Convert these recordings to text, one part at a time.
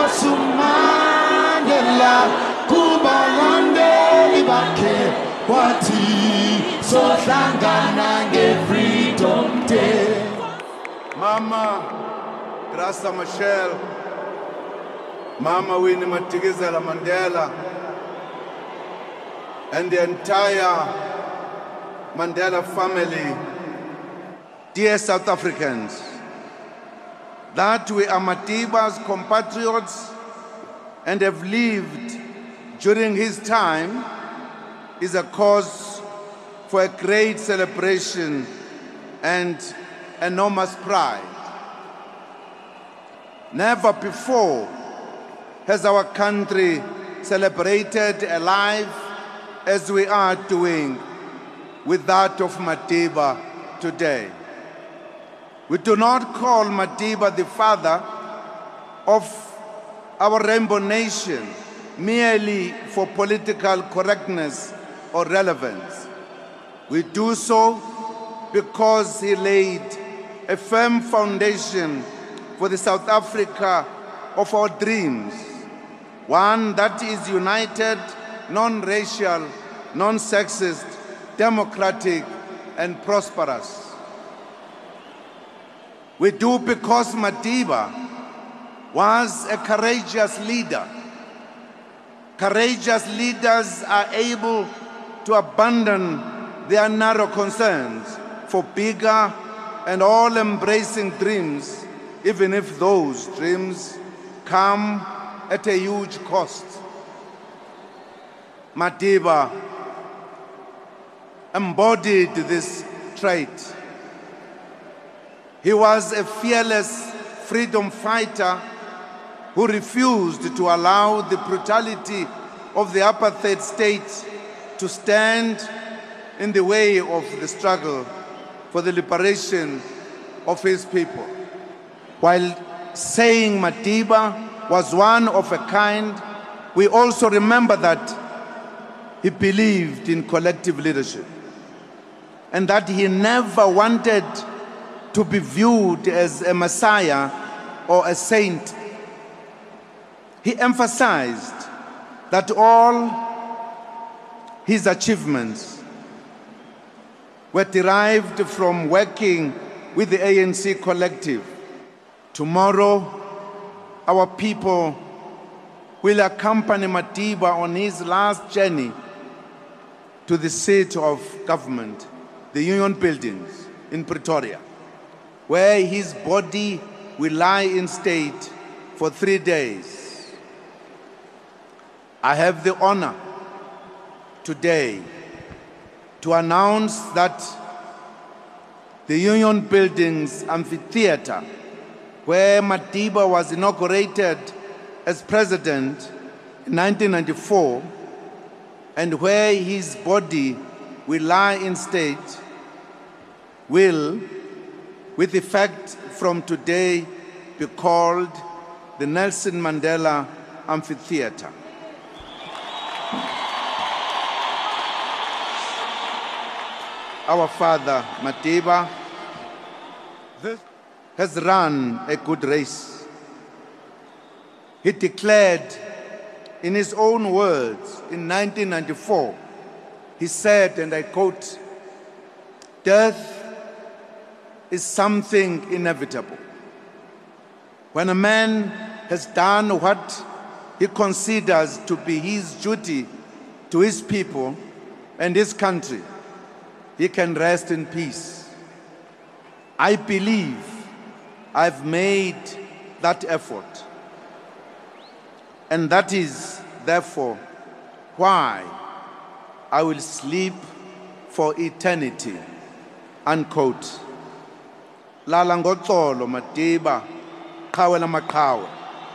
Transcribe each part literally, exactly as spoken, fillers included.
Nelson Mandela kubalandeli bakhe wathi sohlangana nge-Freedom Day. Mama Graça Machel, Mama Winnie Madikizela Mandela, and the entire Mandela family, dear South Africans, that we are Madiba's compatriots and have lived during his time is a cause for a great celebration and enormous pride. Never before has our country celebrated a life as we are doing with that of Madiba today. We do not call Madiba the father of our rainbow nation merely for political correctness or relevance. We do so because he laid a firm foundation for the South Africa of our dreams, one that is united, non-racial, non-sexist, democratic, and prosperous. We do because Madiba was a courageous leader. Courageous leaders are able to abandon their narrow concerns for bigger and all-embracing dreams, even if those dreams come at a huge cost. Madiba embodied this trait. He was a fearless freedom fighter who refused to allow the brutality of the apartheid state to stand in the way of the struggle for the liberation of his people. While saying Madiba was one of a kind, we also remember that he believed in collective leadership and that he never wanted to be viewed as a messiah or a saint. He emphasized that all his achievements were derived from working with the A N C collective. Tomorrow, our people will accompany Madiba on his last journey to the seat of government, the Union Buildings in Pretoria, where his body will lie in state for three days. I have the honor today to announce that the Union Buildings Amphitheater, where Madiba was inaugurated as president in nineteen ninety-four, and where his body will lie in state, will, with effect from today, be called the Nelson Mandela Amphitheater. Our father, Madiba, has run a good race. He declared in his own words in nineteen ninety-four, he said, and I quote, "Death is something inevitable. When a man has done what he considers to be his duty to his people and his country, he can rest in peace. I believe I've made that effort. And that is, therefore, why I will sleep for eternity." Unquote. Lala ngoxolo Madiba, qhawe lamaqhawe.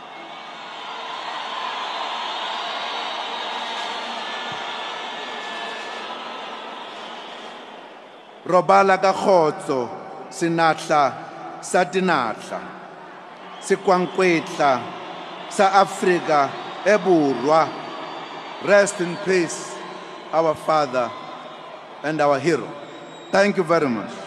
Robala ka khotso sinatla sa tinatla sikwankwetla sa Africa eburwa. Rest in peace, our father and our hero. Thank you very much.